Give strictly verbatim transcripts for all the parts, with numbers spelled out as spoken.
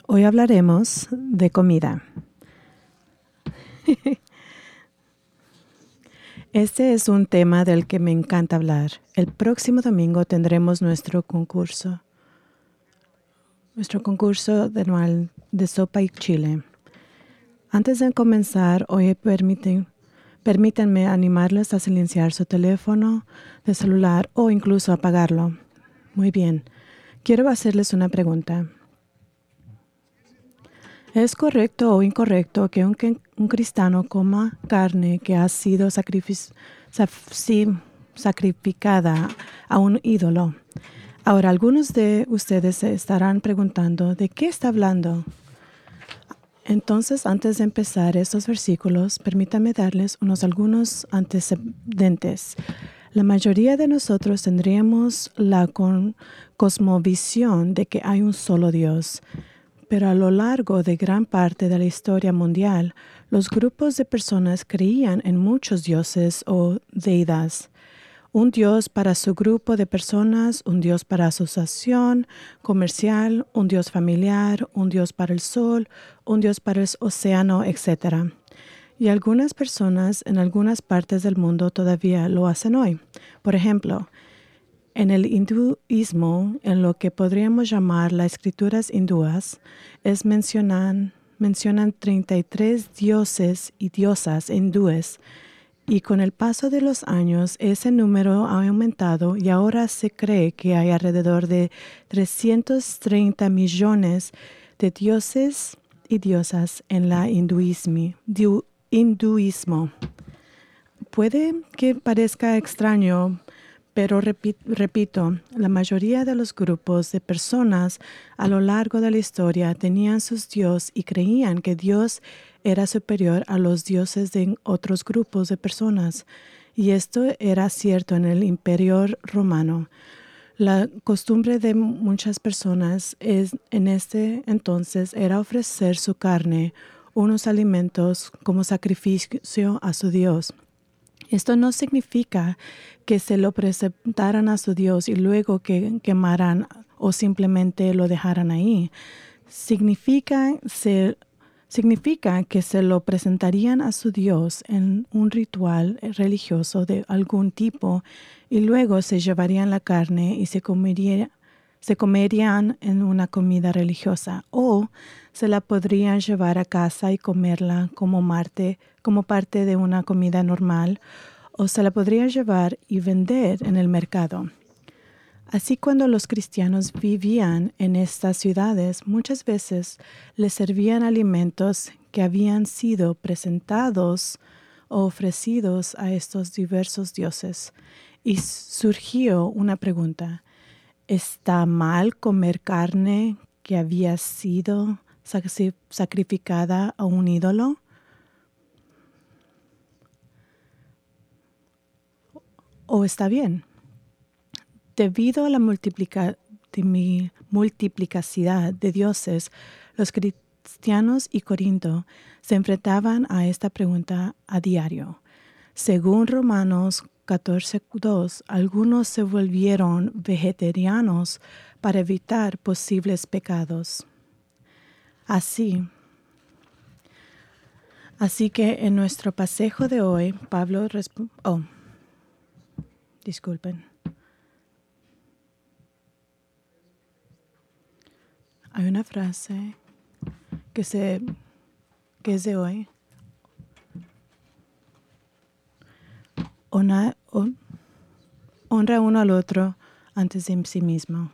Hoy hablaremos de comida. Este es un tema del que me encanta hablar. El próximo domingo tendremos nuestro concurso, nuestro concurso anual de sopa y chile. Antes de comenzar, hoy permiten, permítanme animarles a silenciar su teléfono de celular o incluso apagarlo. Muy bien. Quiero hacerles una pregunta. ¿Es correcto o incorrecto que un, un cristiano coma carne que ha sido sacrific- sacrificada a un ídolo? Ahora, algunos de ustedes se estarán preguntando, ¿de qué está hablando? Entonces, antes de empezar estos versículos, permítanme darles unos algunos antecedentes. La mayoría de nosotros tendríamos la con, cosmovisión de que hay un solo Dios. Pero a lo largo de gran parte de la historia mundial, los grupos de personas creían en muchos dioses o deidades. Un dios para su grupo de personas, un dios para asociación comercial, un dios familiar, un dios para el sol, un dios para el océano, etcétera. Y algunas personas en algunas partes del mundo todavía lo hacen hoy. Por ejemplo, en el hinduismo, en lo que podríamos llamar las escrituras hindúes, es mencionan, mencionan treinta y tres dioses y diosas hindúes, y con el paso de los años ese número ha aumentado y ahora se cree que hay alrededor de trescientos treinta millones de dioses y diosas en la hinduismo. hinduismo. Puede que parezca extraño, pero repito, la mayoría de los grupos de personas a lo largo de la historia tenían sus dioses y creían que Dios era superior a los dioses de otros grupos de personas. Y esto era cierto en el Imperio Romano. La costumbre de muchas personas es, en este entonces era ofrecer su carne, unos alimentos como sacrificio a su Dios. Esto no significa que se lo presentaran a su Dios y luego que quemaran o simplemente lo dejaran ahí. Significa, se, significa que se lo presentarían a su Dios en un ritual religioso de algún tipo y luego se llevarían la carne y se comería, se comerían en una comida religiosa o se la podrían llevar a casa y comerla como, marte, como parte de una comida normal o se la podrían llevar y vender en el mercado. Así cuando los cristianos vivían en estas ciudades, muchas veces les servían alimentos que habían sido presentados o ofrecidos a estos diversos dioses. Y surgió una pregunta. ¿Está mal comer carne que había sido sacrificada a un ídolo? ¿O está bien? Debido a la multiplica, multiplicidad de dioses, los cristianos y Corinto se enfrentaban a esta pregunta a diario. Según Romanos catorce dos, algunos se volvieron vegetarianos para evitar posibles pecados. Así, así que en nuestro pasaje de hoy, Pablo responde, oh, disculpen. Hay una frase que, se, que es de hoy. Honra, on, honra uno al otro antes de sí mismo.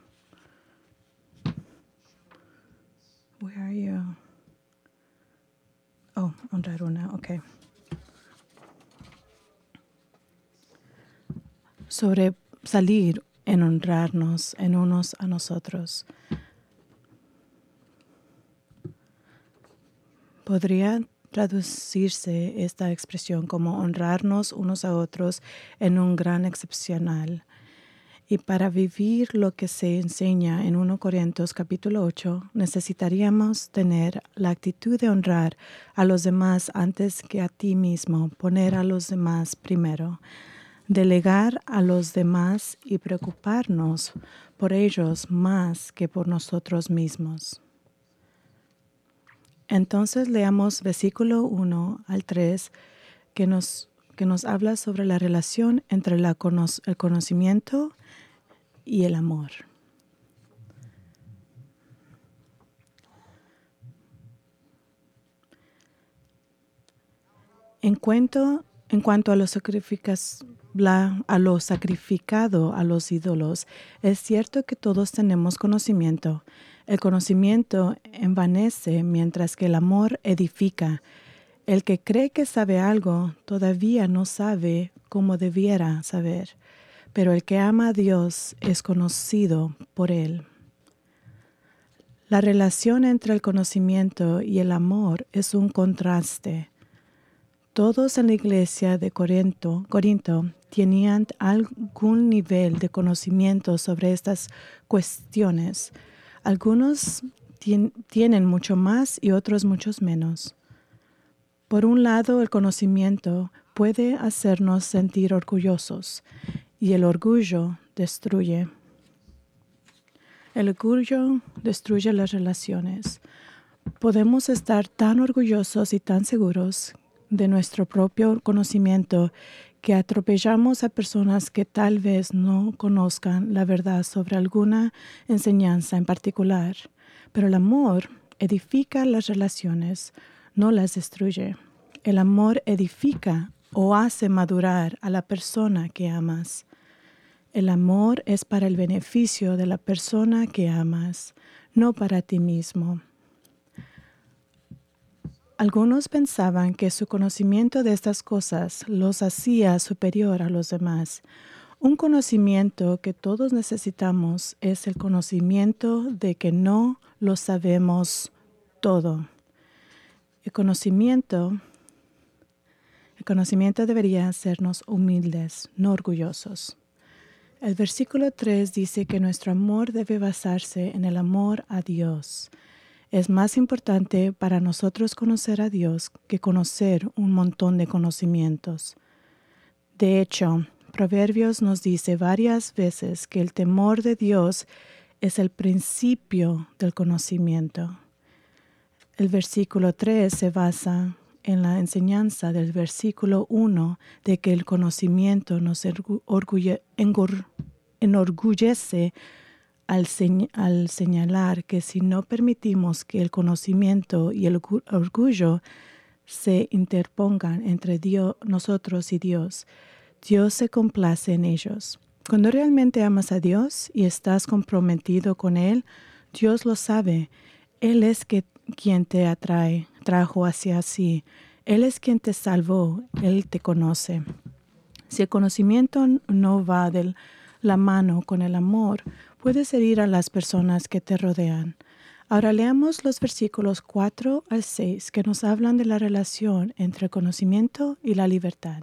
Where are you? Oh, honrar una, ok. Sobre salir en honrarnos en unos a nosotros. Podría traducirse esta expresión como honrarnos unos a otros en un gran excepcional. Y para vivir lo que se enseña en primera Corintios capítulo ocho, necesitaríamos tener la actitud de honrar a los demás antes que a ti mismo, poner a los demás primero, delegar a los demás y preocuparnos por ellos más que por nosotros mismos. Entonces leamos versículo uno al tres que nos, que nos habla sobre la relación entre la cono- el conocimiento y el amor. En cuanto, en cuanto a, los sacrificas, la, a lo sacrificado a los ídolos, es cierto que todos tenemos conocimiento. El conocimiento envanece mientras que el amor edifica. El que cree que sabe algo todavía no sabe como debiera saber, pero el que ama a Dios es conocido por él. La relación entre el conocimiento y el amor es un contraste. Todos en la iglesia de Corinto, Corinto tenían algún nivel de conocimiento sobre estas cuestiones. Algunos tien, tienen mucho más y otros muchos menos. Por un lado, el conocimiento puede hacernos sentir orgullosos y el orgullo destruye. El orgullo destruye las relaciones. Podemos estar tan orgullosos y tan seguros de nuestro propio conocimiento que atropellamos a personas que tal vez no conozcan la verdad sobre alguna enseñanza en particular. Pero el amor edifica las relaciones, no las destruye. El amor edifica o hace madurar a la persona que amas. El amor es para el beneficio de la persona que amas, no para ti mismo. Algunos pensaban que su conocimiento de estas cosas los hacía superior a los demás. Un conocimiento que todos necesitamos es el conocimiento de que no lo sabemos todo. El conocimiento, el conocimiento debería hacernos humildes, no orgullosos. El versículo tres dice que nuestro amor debe basarse en el amor a Dios. Es más importante para nosotros conocer a Dios que conocer un montón de conocimientos. De hecho, Proverbios nos dice varias veces que el temor de Dios es el principio del conocimiento. El versículo tres se basa en la enseñanza del versículo uno de que el conocimiento nos orgulle, engor, enorgullece al, señ, al señalar que si no permitimos que el conocimiento y el orgullo se interpongan entre Dios, nosotros y Dios, Dios se complace en ellos. Cuando realmente amas a Dios y estás comprometido con Él, Dios lo sabe. Él es que, quien te atrae, trajo hacia sí. Él es quien te salvó. Él te conoce. Si el conocimiento no va de la mano con el amor, puedes herir a las personas que te rodean. Ahora leamos los versículos cuatro al seis que nos hablan de la relación entre el conocimiento y la libertad.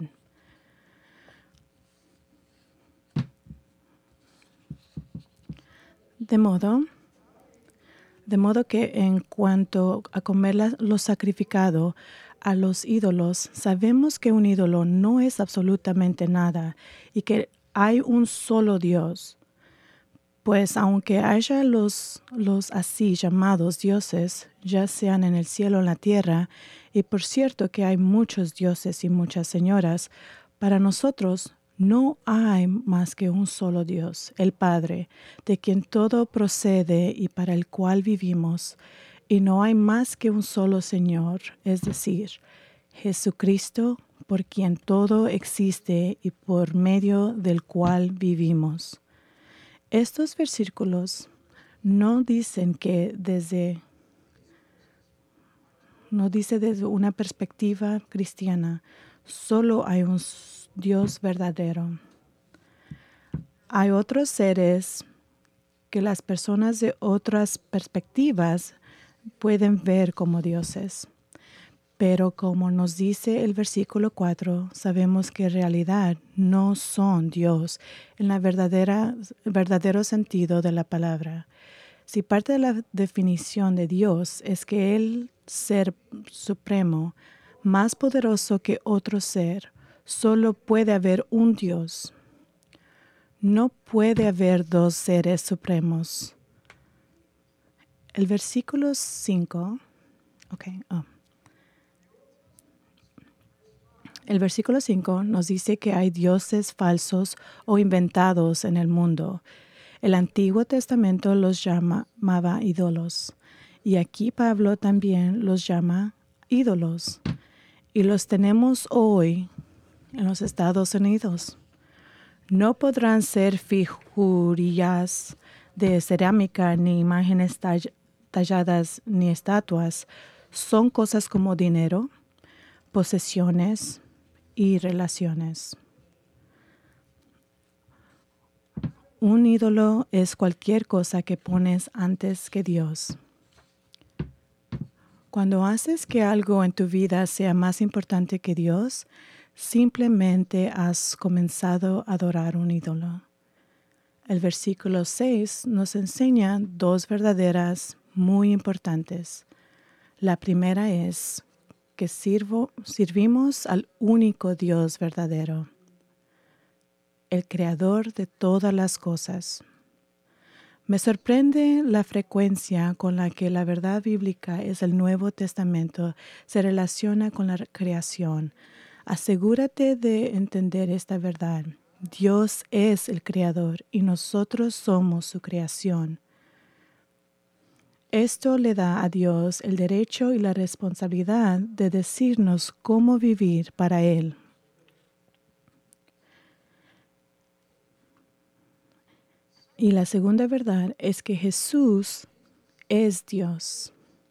De modo, de modo que en cuanto a comer la, lo sacrificado a los ídolos, sabemos que un ídolo no es absolutamente nada y que hay un solo Dios. Pues aunque haya los, los así llamados dioses, ya sean en el cielo o en la tierra, y por cierto que hay muchos dioses y muchas señoras, para nosotros no hay más que un solo Dios, el Padre, de quien todo procede y para el cual vivimos, y no hay más que un solo Señor, es decir, Jesucristo, por quien todo existe y por medio del cual vivimos. Estos versículos no dicen que desde, no dice desde una perspectiva cristiana, solo hay un Dios verdadero. Hay otros seres que las personas de otras perspectivas pueden ver como dioses. Pero como nos dice el versículo cuatro, sabemos que en realidad no son Dios en la verdadera, verdadero sentido de la palabra. Si parte de la definición de Dios es que Él, ser supremo, más poderoso que otro ser, solo puede haber un Dios. No puede haber dos seres supremos. El versículo cinco, Okay. Oh. El versículo cinco nos dice que hay dioses falsos o inventados en el mundo. El Antiguo Testamento los llamaba ídolos. Y aquí Pablo también los llama ídolos. Y los tenemos hoy en los Estados Unidos. No podrán ser figurillas de cerámica, ni imágenes tall- talladas, ni estatuas. Son cosas como dinero, posesiones y relaciones. Un ídolo es cualquier cosa que pones antes que Dios. Cuando haces que algo en tu vida sea más importante que Dios, simplemente has comenzado a adorar un ídolo. El versículo seis nos enseña dos verdaderas muy importantes. La primera es que sirvo, servimos al único Dios verdadero, el creador de todas las cosas. Me sorprende la frecuencia con la que la verdad bíblica es el Nuevo Testamento se relaciona con la creación. Asegúrate de entender esta verdad. Dios es el creador y nosotros somos su creación. Esto le da a Dios el derecho y la responsabilidad de decirnos cómo vivir para Él. Y la segunda verdad es que Jesús es Dios.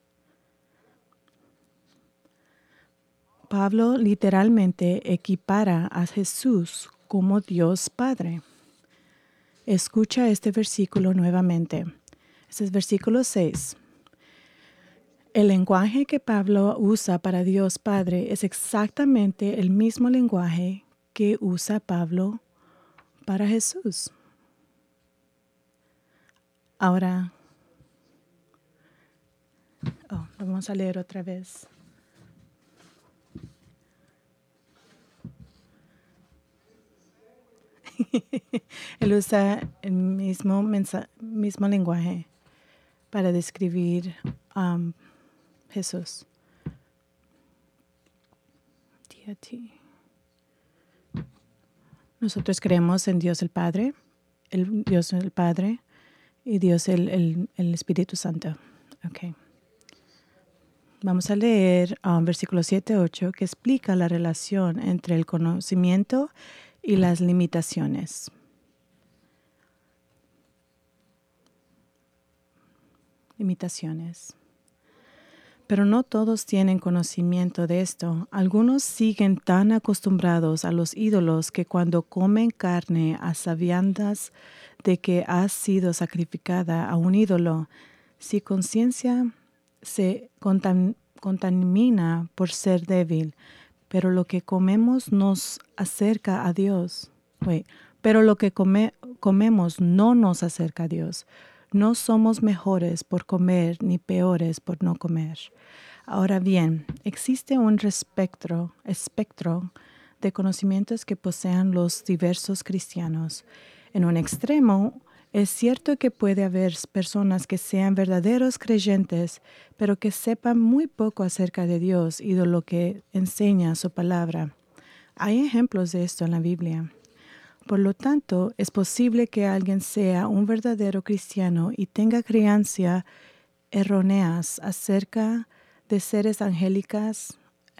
Pablo literalmente equipara a Jesús como Dios Padre. Escucha este versículo nuevamente. Este es versículo seis. El lenguaje que Pablo usa para Dios Padre es exactamente el mismo lenguaje que usa Pablo para Jesús. Ahora, oh, lo vamos a leer otra vez. Él usa el mismo, mensa- mismo lenguaje para describir um, Jesús. Deity. Nosotros creemos en Dios el Padre, el Dios el Padre y Dios el, el, el Espíritu Santo. Okay. Vamos a leer um, versículos siete a ocho que explica la relación entre el conocimiento y las limitaciones. Limitaciones. Pero no todos tienen conocimiento de esto. Algunos siguen tan acostumbrados a los ídolos que cuando comen carne a sabiendas de que ha sido sacrificada a un ídolo, su conciencia se contam- contamina por ser débil. Pero lo que comemos nos acerca a Dios. Wait, pero lo que come- comemos no nos acerca a Dios. No somos mejores por comer ni peores por no comer. Ahora bien, existe un espectro, espectro de conocimientos que poseen los diversos cristianos. En un extremo, es cierto que puede haber personas que sean verdaderos creyentes, pero que sepan muy poco acerca de Dios y de lo que enseña su palabra. Hay ejemplos de esto en la Biblia. Por lo tanto, es posible que alguien sea un verdadero cristiano y tenga creencias erróneas acerca de seres angélicas,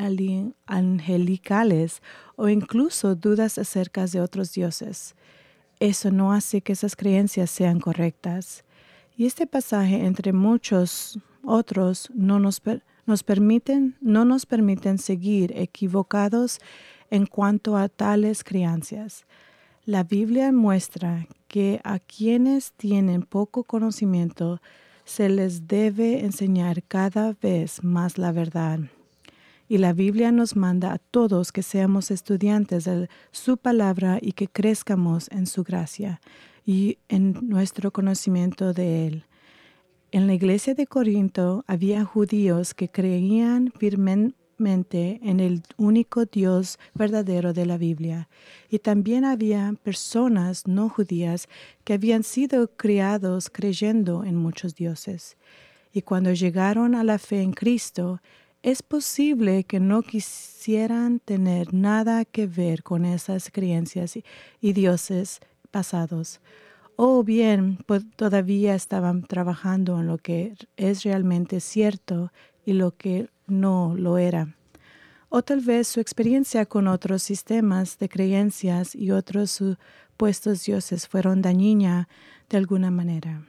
angelicales o incluso dudas acerca de otros dioses. Eso no hace que esas creencias sean correctas. Y este pasaje, entre muchos otros, no nos, per- nos permiten, no nos permiten seguir equivocados en cuanto a tales creencias. La Biblia muestra que a quienes tienen poco conocimiento se les debe enseñar cada vez más la verdad. Y la Biblia nos manda a todos que seamos estudiantes de su palabra y que crezcamos en su gracia y en nuestro conocimiento de Él. En la iglesia de Corinto había judíos que creían firmemente en el único Dios verdadero de la Biblia. Y también había personas no judías que habían sido criados creyendo en muchos dioses. Y cuando llegaron a la fe en Cristo, es posible que no quisieran tener nada que ver con esas creencias y, y dioses pasados. O bien pues, todavía estaban trabajando en lo que es realmente cierto y lo que no lo era. O tal vez su experiencia con otros sistemas de creencias y otros supuestos dioses fueron dañina de alguna manera.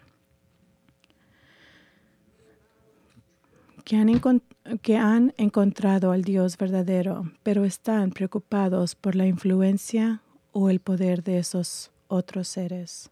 Que han, que han encontrado al Dios verdadero, pero están preocupados por la influencia o el poder de esos otros seres.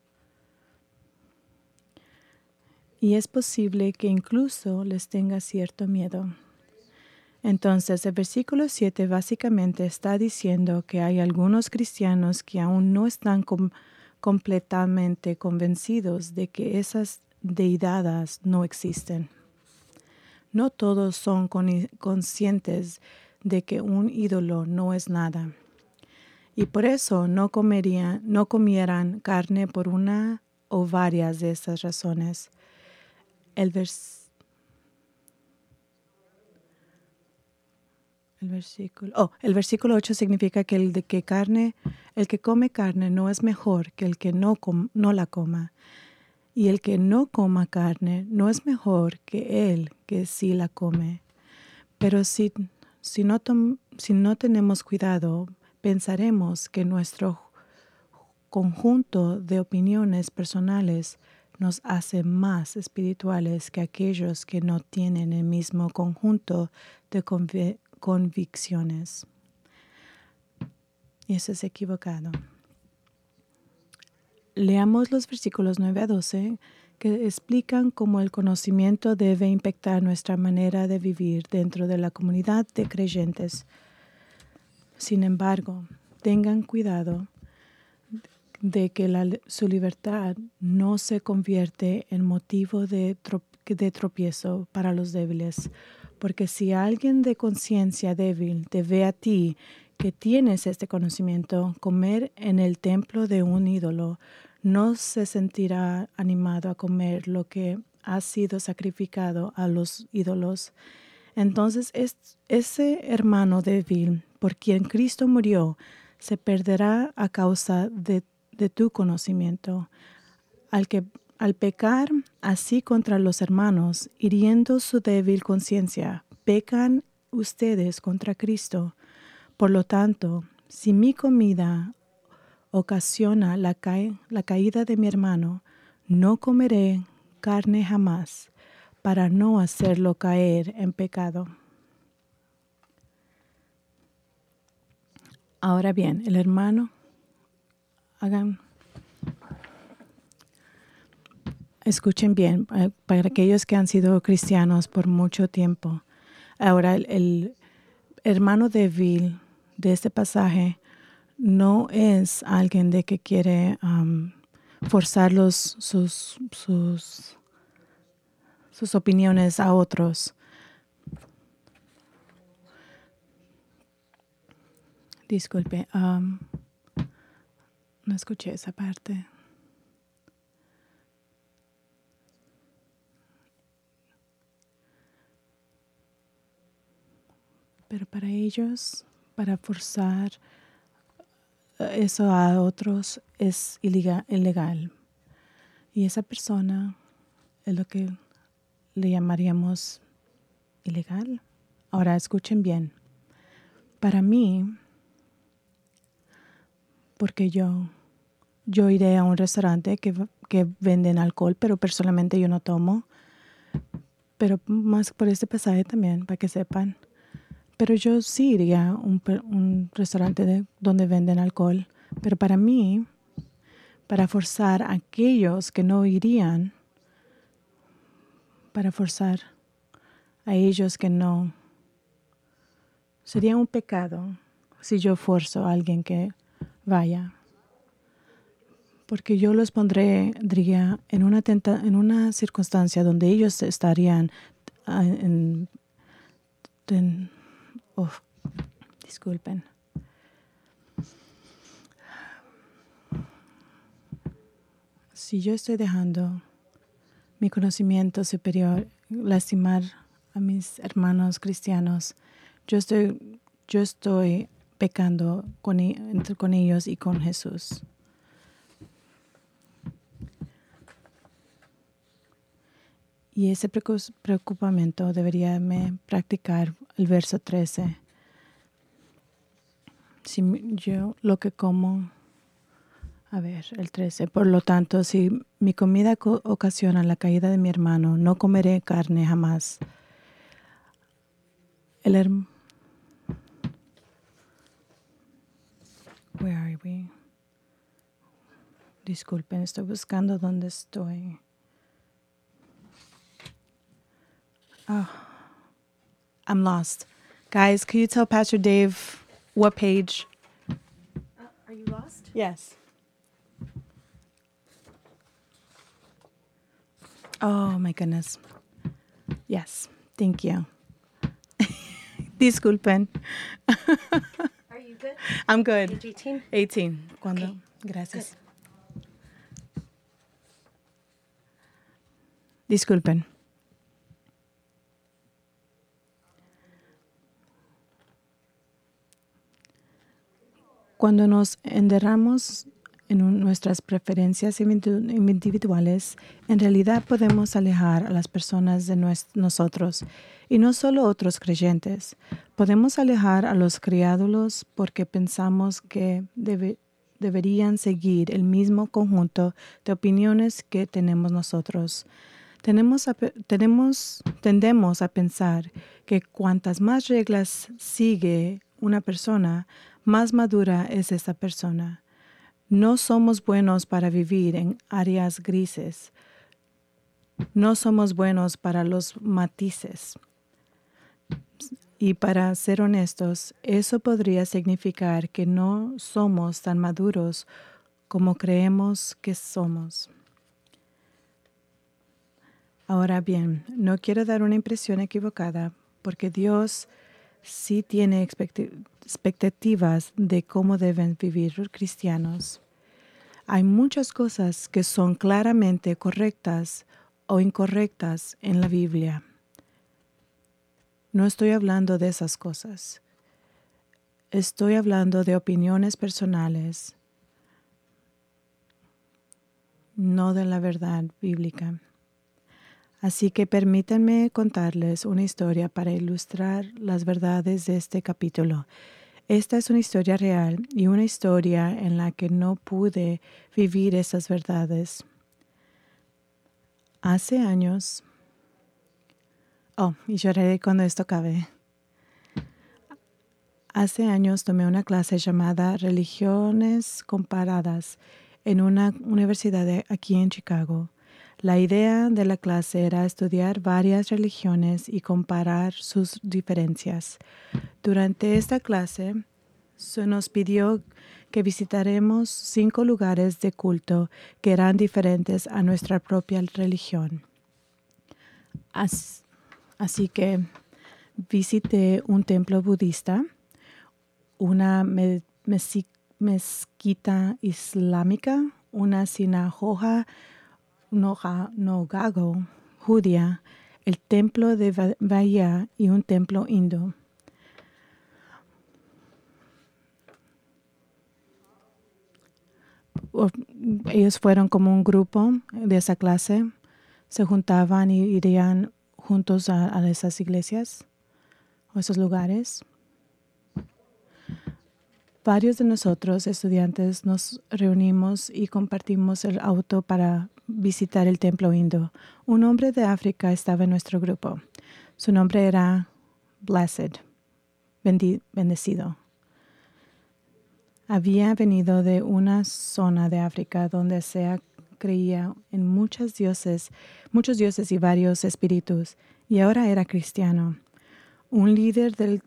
Y es posible que incluso les tenga cierto miedo. Entonces, el versículo siete básicamente está diciendo que hay algunos cristianos que aún no están com- completamente convencidos de que esas deidades no existen. No todos son con- conscientes de que un ídolo no es nada. Y por eso no comerían, no comieran carne por una o varias de estas razones. El, vers- el versículo, oh, el versículo ocho significa que el de que carne, el que come carne no es mejor que el que no, com- no la coma. Y el que no coma carne no es mejor que el que sí la come. Pero si, si, no, tom, si no tenemos cuidado, pensaremos que nuestro conjunto de opiniones personales nos hace más espirituales que aquellos que no tienen el mismo conjunto de conv- convicciones. Y eso es equivocado. Leamos los versículos nueve a doce que explican cómo el conocimiento debe impactar nuestra manera de vivir dentro de la comunidad de creyentes. Sin embargo, tengan cuidado de que la, su libertad no se convierte en motivo de, trop, de tropiezo para los débiles, porque si alguien de conciencia débil te ve a ti que tienes este conocimiento, comer en el templo de un ídolo, no se sentirá animado a comer lo que ha sido sacrificado a los ídolos. Entonces es, ese hermano débil por quien Cristo murió se perderá a causa de, de tu conocimiento. Al, que, al pecar así contra los hermanos, hiriendo su débil conciencia, pecan ustedes contra Cristo. Por lo tanto, si mi comida ocasiona la, ca la caída de mi hermano, no comeré carne jamás, para no hacerlo caer en pecado. Ahora bien, el hermano, hagan, escuchen bien, para aquellos que han sido cristianos por mucho tiempo. Ahora, el, el hermano débil de este pasaje no es alguien de que quiere um, forzar los, sus, sus, sus opiniones a otros. Disculpe, um, no escuché esa parte. Pero para ellos, para forzar eso a otros es ilegal. Y esa persona es lo que le llamaríamos ilegal. Ahora escuchen bien. Para mí, porque yo, yo iré a un restaurante que, que venden alcohol, pero personalmente yo no tomo. Pero más por este pasaje también, para que sepan. Pero yo sí iría a un, un restaurante de, donde venden alcohol. Pero para mí, para forzar a aquellos que no irían, para forzar a ellos que no, sería un pecado si yo forzo a alguien que vaya. Porque yo los pondré, diría, en una, tenta, en una circunstancia donde ellos estarían en, en oh, disculpen. Si yo estoy dejando mi conocimiento superior lastimar a mis hermanos cristianos. Yo estoy, yo estoy pecando con, entre, con ellos y con Jesús. Y ese preocupamiento debería me practicar el verso trece. Si yo lo que como, a ver, el trece. Por lo tanto, si mi comida ocasiona la caída de mi hermano, no comeré carne jamás. El hermano. Where are we? Disculpen, estoy buscando dónde estoy. Oh, I'm lost. Guys, can you tell Pastor Dave what page? Uh, are you lost? Yes. Oh, my goodness. Yes, thank you. Disculpen. Are you good? I'm good. Page eighteen? eighteen. ¿Cuándo? Okay. Gracias. Good. Disculpen. Cuando nos enderramos en un, nuestras preferencias individuales, en realidad podemos alejar a las personas de nues, nosotros, y no solo otros creyentes. Podemos alejar a los criados porque pensamos que debe, deberían seguir el mismo conjunto de opiniones que tenemos nosotros. Tenemos, a, tenemos, tendemos a pensar que cuantas más reglas sigue una persona, más madura es esa persona. No somos buenos para vivir en áreas grises. No somos buenos para los matices. Y para ser honestos, eso podría significar que no somos tan maduros como creemos que somos. Ahora bien, no quiero dar una impresión equivocada, porque Dios sí tiene expectativas de cómo deben vivir los cristianos. Hay muchas cosas que son claramente correctas o incorrectas en la Biblia. No estoy hablando de esas cosas. Estoy hablando de opiniones personales, no de la verdad bíblica. Así que permítanme contarles una historia para ilustrar las verdades de este capítulo. Esta es una historia real y una historia en la que no pude vivir esas verdades. Hace años, oh, y lloraré cuando esto acabe. Hace años tomé una clase llamada Religiones Comparadas en una universidad de, aquí en Chicago. La idea de la clase era estudiar varias religiones y comparar sus diferencias. Durante esta clase se nos pidió que visitáramos cinco lugares de culto que eran diferentes a nuestra propia religión. As, así que visité un templo budista, una me, mezi, mezquita islámica, una sinagoga Nogago, judía, el templo de Bahía y un templo hindú. Ellos fueron como un grupo de esa clase, se juntaban y irían juntos a, a esas iglesias o esos lugares. Varios de nosotros, estudiantes, nos reunimos y compartimos el auto para visitar el templo hindú. Un hombre de África estaba en nuestro grupo. Su nombre era Blessed, bendecido. Había venido de una zona de África donde se creía en muchos dioses, muchos dioses y varios espíritus, y ahora era cristiano. Un líder del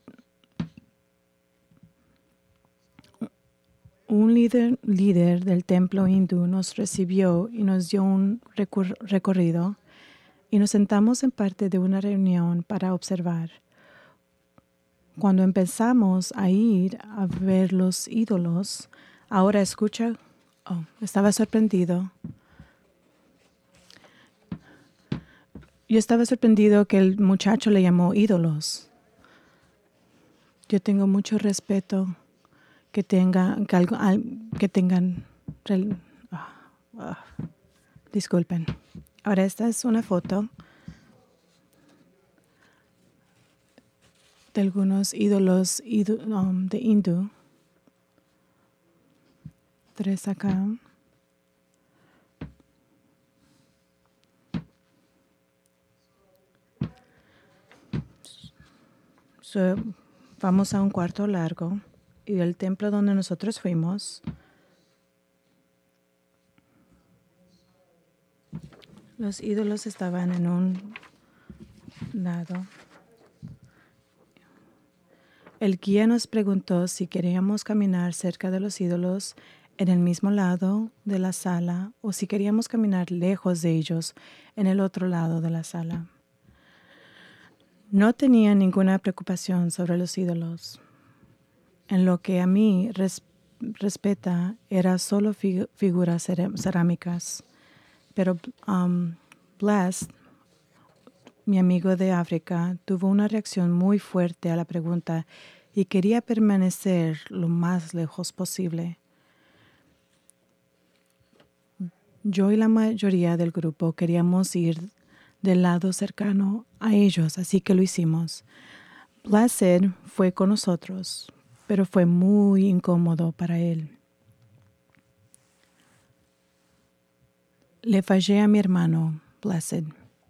Un líder, líder del templo hindú nos recibió y nos dio un recor- recorrido y nos sentamos en parte de una reunión para observar. Cuando empezamos a ir a ver los ídolos, ahora escucha, oh, estaba sorprendido. Yo estaba sorprendido que el muchacho le llamó ídolos. Yo tengo mucho respeto que, tenga, que, algo, que tengan... Ah, ah, disculpen. Ahora esta es una foto de algunos ídolos um, de hindú. Tres acá. So, vamos a un cuarto largo y el templo donde nosotros fuimos. Los ídolos estaban en un lado. El guía nos preguntó si queríamos caminar cerca de los ídolos en el mismo lado de la sala o si queríamos caminar lejos de ellos en el otro lado de la sala. No tenía ninguna preocupación sobre los ídolos. En lo que a mí res, respeta, eran solo fig, figuras cerámicas. Pero um, Blessed, mi amigo de África, tuvo una reacción muy fuerte a la pregunta y quería permanecer lo más lejos posible. Yo y la mayoría del grupo queríamos ir del lado cercano a ellos, así que lo hicimos. Blessed fue con nosotros, pero fue muy incómodo para él. Le fallé a mi hermano, Blessed.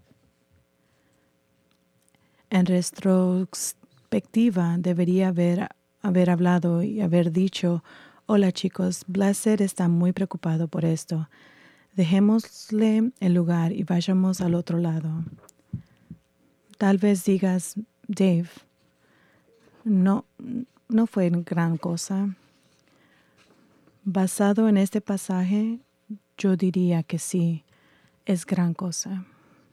En retrospectiva, debería haber, haber hablado y haber dicho, hola chicos, Blessed está muy preocupado por esto. Dejémosle el lugar y vayamos al otro lado. Tal vez digas, Dave, no, no fue gran cosa. Basado en este pasaje, yo diría que sí, es gran cosa.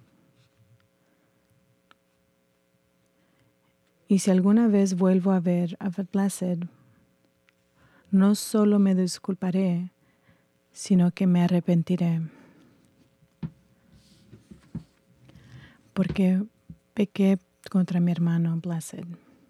Y si alguna vez vuelvo a ver a Blessed, no solo me disculparé, sino que me arrepentiré. Porque pequé contra mi hermano Blessed.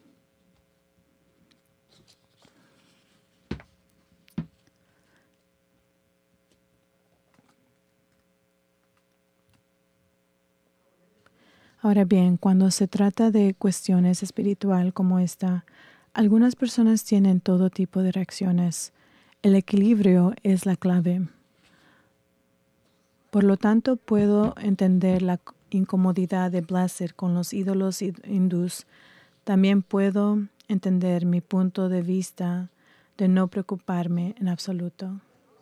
Ahora bien, cuando se trata de cuestiones espirituales como esta, algunas personas tienen todo tipo de reacciones. El equilibrio es la clave. Por lo tanto, puedo entender la incomodidad de Blessed con los ídolos hindús. También puedo entender mi punto de vista de no preocuparme en absoluto.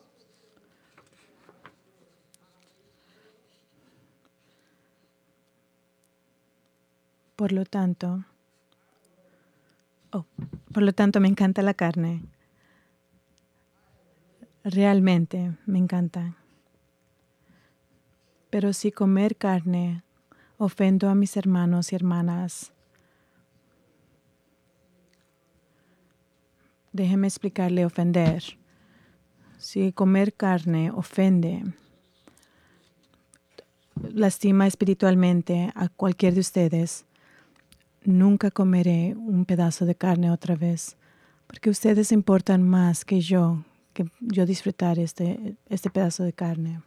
Por lo tanto, oh, por lo tanto, me encanta la carne. Realmente me encanta. Pero si comer carne ofendo a mis hermanos y hermanas, déjeme explicarle ofender. Si comer carne ofende, lastima espiritualmente a cualquier de ustedes, nunca comeré un pedazo de carne otra vez, porque ustedes importan más que yo, que yo disfrutar este, este pedazo de carne.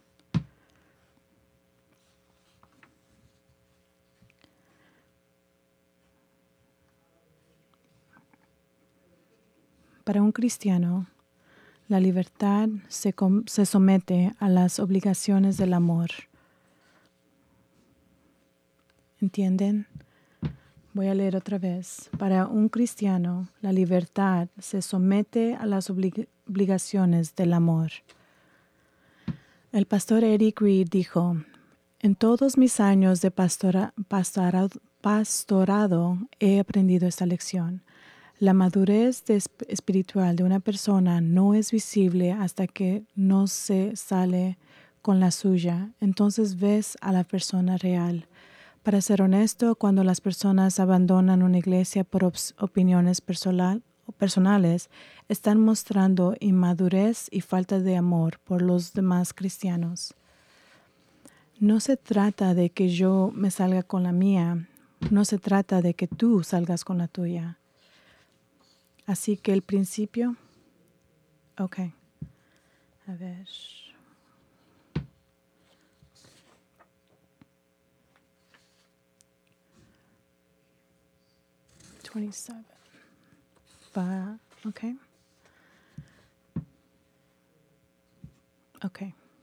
Para un cristiano, la libertad se, se somete a las obligaciones del amor. ¿Entienden? Voy a leer otra vez. Para un cristiano, la libertad se somete a las oblig obligaciones del amor. El pastor Eric Reed dijo, en todos mis años de pastora, pastorado, pastorado he aprendido esta lección. La madurez de espiritual de una persona no es visible hasta que no se sale con la suya. Entonces ves a la persona real. Para ser honesto, cuando las personas abandonan una iglesia por op opiniones personal, personales, están mostrando inmadurez y falta de amor por los demás cristianos. No se trata de que yo me salga con la mía. No se trata de que tú salgas con la tuya. Así que el principio. Ok. A ver. veintisiete. Va. Ok. Ok.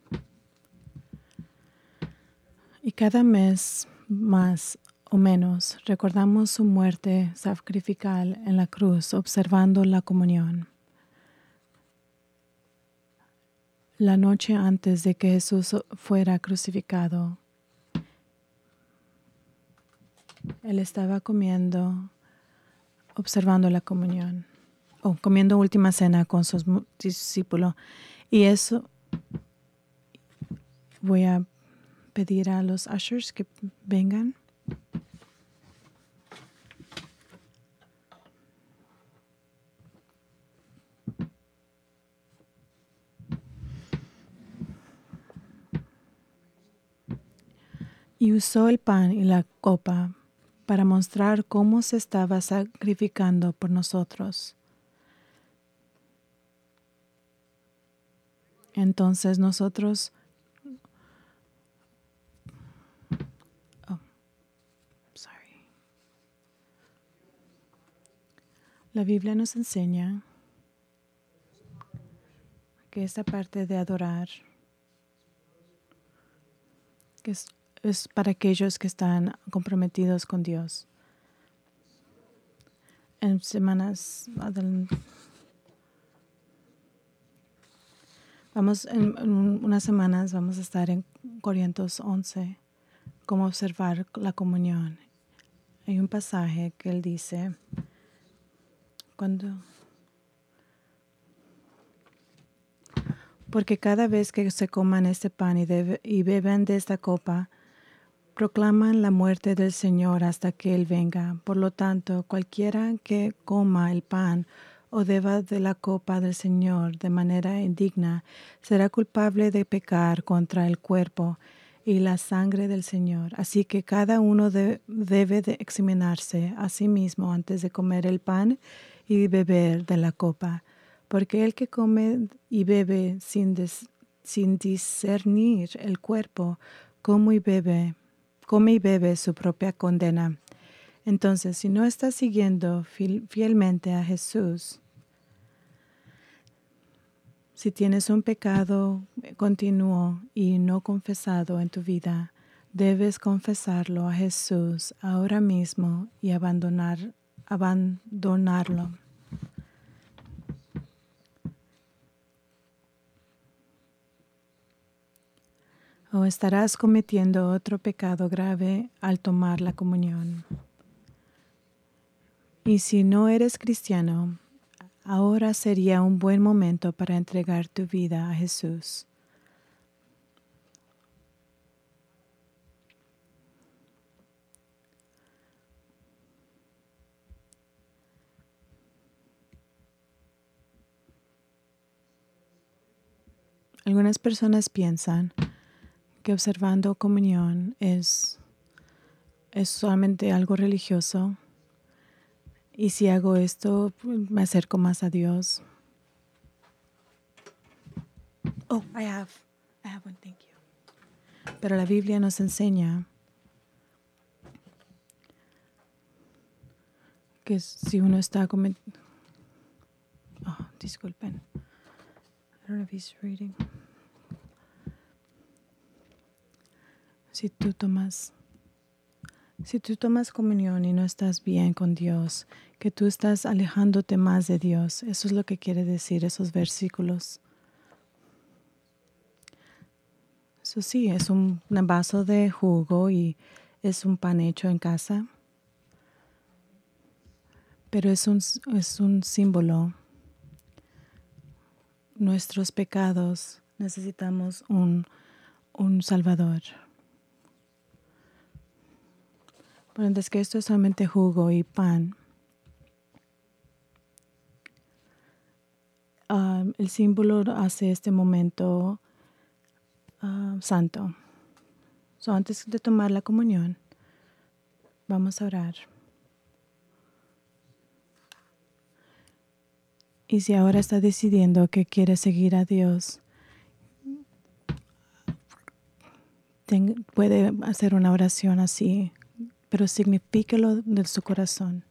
Y cada mes más o menos recordamos su muerte sacrificial en la cruz, observando la comunión. La noche antes de que Jesús fuera crucificado, Él estaba comiendo, observando la comunión, o comiendo última cena con sus discípulos. Y eso voy a pedir a los ushers que vengan. Y usó el pan y la copa para mostrar cómo se estaba sacrificando por nosotros. Entonces nosotros, oh, sorry. La Biblia nos enseña que esta parte de adorar, que es, es para aquellos que están comprometidos con Dios. En semanas, vamos, en, en unas semanas vamos a estar en Corintios once, cómo observar la comunión. Hay un pasaje que él dice, cuando... Porque cada vez que se coman este pan y, debe, y beben de esta copa, proclaman la muerte del Señor hasta que Él venga. Por lo tanto, cualquiera que coma el pan o beba de la copa del Señor de manera indigna, será culpable de pecar contra el cuerpo y la sangre del Señor. Así que cada uno de, debe de examinarse a sí mismo antes de comer el pan y beber de la copa. Porque el que come y bebe sin, des, sin discernir el cuerpo, come y bebe, come y bebe su propia condena. Entonces, si no estás siguiendo fiel, fielmente a Jesús, si tienes un pecado continuo y no confesado en tu vida, debes confesarlo a Jesús ahora mismo y abandonar, abandonarlo. O estarás cometiendo otro pecado grave al tomar la comunión. Y si no eres cristiano, ahora sería un buen momento para entregar tu vida a Jesús. Algunas personas piensan que observando comunión es, es solamente algo religioso. Y si hago esto, me acerco más a Dios. Oh, I have, I have one, thank you. Pero la Biblia nos enseña que si uno está cometiendo... Oh, disculpen. I don't know if he's reading. Si tú tomas, si tú tomas comunión y no estás bien con Dios, que tú estás alejándote más de Dios, eso es lo que quiere decir esos versículos. Eso sí, es un, un vaso de jugo y es un pan hecho en casa, pero es un, es un símbolo. Nuestros pecados necesitamos un, un Salvador. Pero antes que esto es solamente jugo y pan. Um, el símbolo hace este momento uh, santo. So, antes de tomar la comunión, vamos a orar. Y si ahora está decidiendo que quiere seguir a Dios, ten, puede hacer una oración así, pero signifíquelo de su corazón.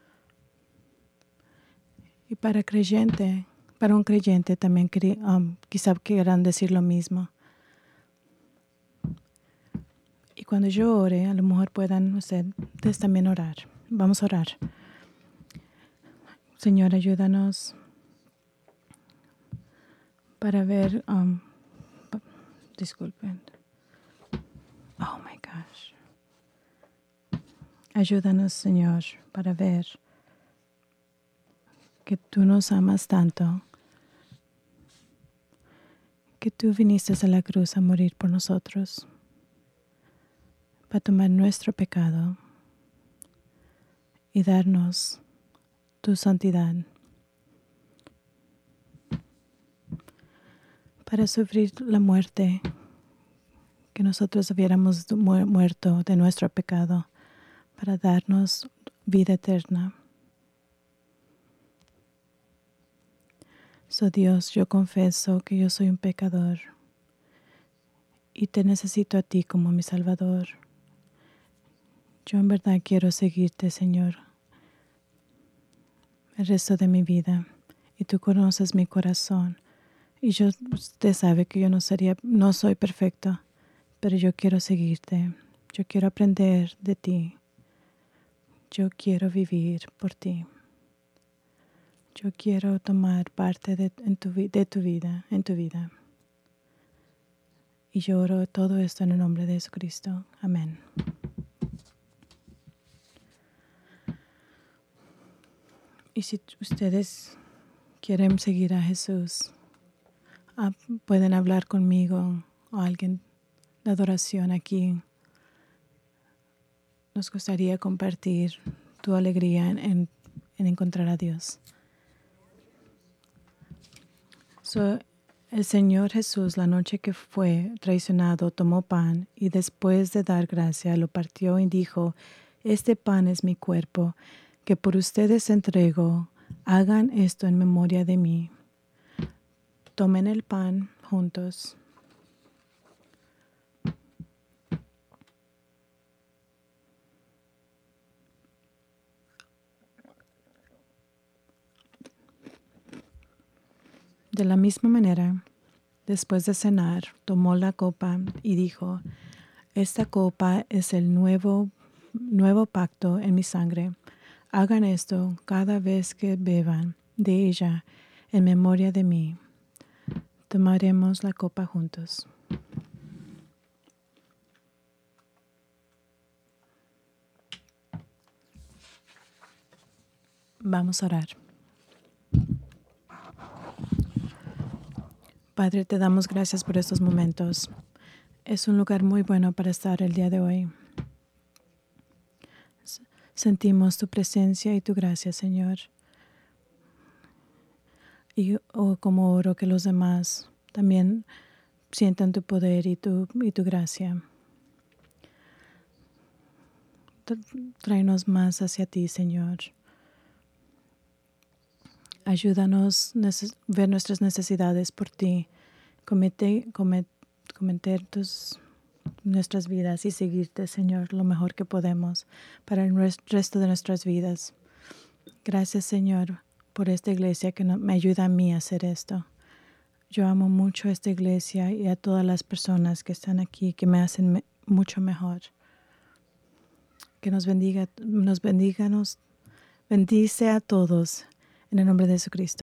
Y para creyente, para un creyente también um, quizá quieran decir lo mismo. Y cuando yo ore, a lo mejor puedan ustedes también orar. Vamos a orar. Señor, ayúdanos para ver, um, disculpen. Oh my gosh. Ayúdanos, Señor, para ver que tú nos amas tanto, que tú viniste a la cruz a morir por nosotros, para tomar nuestro pecado y darnos tu santidad, para sufrir la muerte que nosotros hubiéramos mu- muerto de nuestro pecado, para darnos vida eterna. So Dios, yo confieso que yo soy un pecador y te necesito a ti como mi Salvador. Yo en verdad quiero seguirte, Señor, el resto de mi vida. Y tú conoces mi corazón. Y yo, usted sabe que yo no sería, no soy perfecto, pero yo quiero seguirte. Yo quiero aprender de ti. Yo quiero vivir por ti. Yo quiero tomar parte de, en tu, de tu vida, en tu vida. Y yo oro todo esto en el nombre de Jesucristo. Amén. Y si ustedes quieren seguir a Jesús, ah, pueden hablar conmigo o alguien de adoración aquí. Nos gustaría compartir tu alegría en, en, en encontrar a Dios. So, el Señor Jesús, la noche que fue traicionado, tomó pan y después de dar gracia lo partió y dijo: este pan es mi cuerpo, que por ustedes entrego. Hagan esto en memoria de mí. Tomen el pan juntos. De la misma manera, después de cenar, tomó la copa y dijo: esta copa es el nuevo, nuevo pacto en mi sangre. Hagan esto cada vez que beban de ella en memoria de mí. Tomaremos la copa juntos. Vamos a orar. Padre, te damos gracias por estos momentos. Es un lugar muy bueno para estar el día de hoy. Sentimos tu presencia y tu gracia, Señor. Y oh, como oro que los demás también sientan tu poder y tu, y tu gracia. Tráenos más hacia ti, Señor. Ayúdanos a ver nuestras necesidades por ti, comete, comet, cometer tus, nuestras vidas y seguirte, Señor, lo mejor que podemos para el resto de nuestras vidas. Gracias, Señor, por esta iglesia que no, me ayuda a mí a hacer esto. Yo amo mucho a esta iglesia y a todas las personas que están aquí, que me hacen me, mucho mejor. Que nos bendiga, nos bendiga, nos bendice a todos en el nombre de Jesucristo.